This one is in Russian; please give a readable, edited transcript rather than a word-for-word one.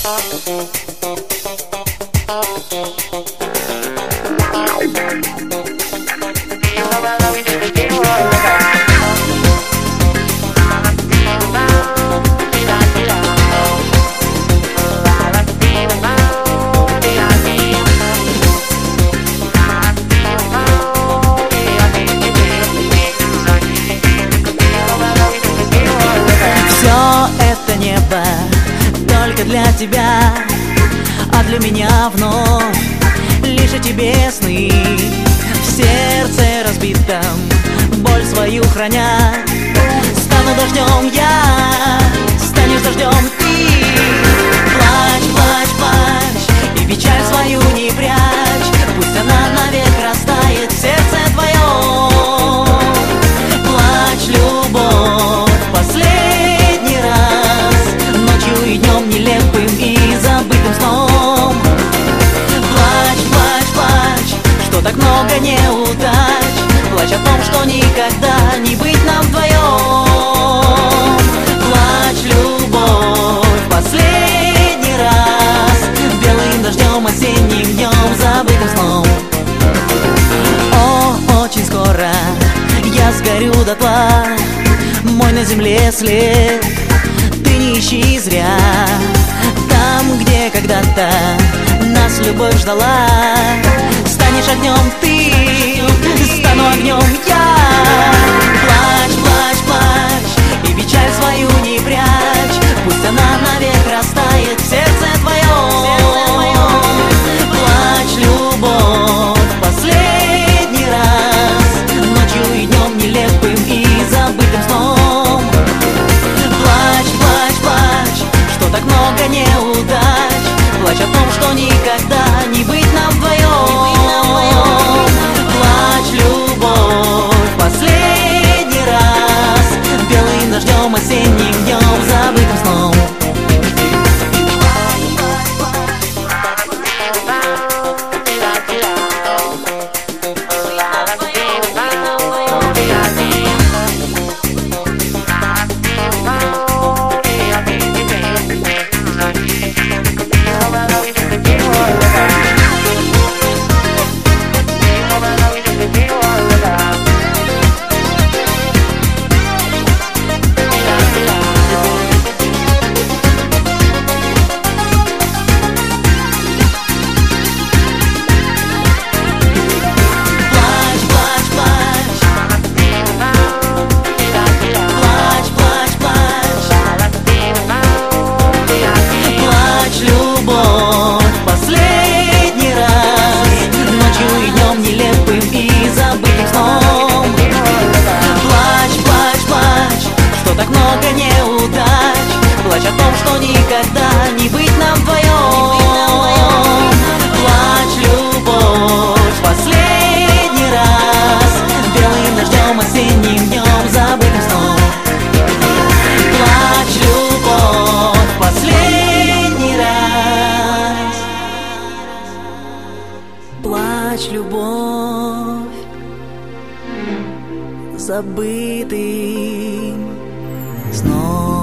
Только для тебя, а для меня вновь лишь о тебе сны. В сердце разбитом боль свою храня, стану дождем я, станешь дождем ты. Плачь, плачь, плачь и печаль свою не прячь, пусть она навек растает в сердце твоем. Плачь, любовь, последний раз, ночью и днем нелепым и забытым сном. Плачь, плачь, плачь, что так много неудач, плачь о том, что никогда не быть нам вдвоем. Плачь, любовь, последний раз, белым дождем, осенним днем, забытым сном. О, очень скоро я сгорю дотла, мой на земле след ты не ищи зря. Там, где когда-то нас любовь ждала, станешь огнем ты, стану огнем я. Плачь, плачь, плачь и печаль свою не прячь, пусть она навек растает в сердце твоем. Плачь, любовь, последний раз, ночью и днем нелепым и забытым сном. Плачь, плачь, плачь, что так много неудач, плачь о том, что никогда не быть нам вдвоем. Плачь, любовь, последний раз, белым дождем, осенним днем, забытым сном. Плачь о том, что никогда не быть нам вдвоем. Плачь, любовь, последний раз, белым дождем, осенним днем, забытым сном. Плачь, любовь, последний раз. Плачь, любовь, забытым сном.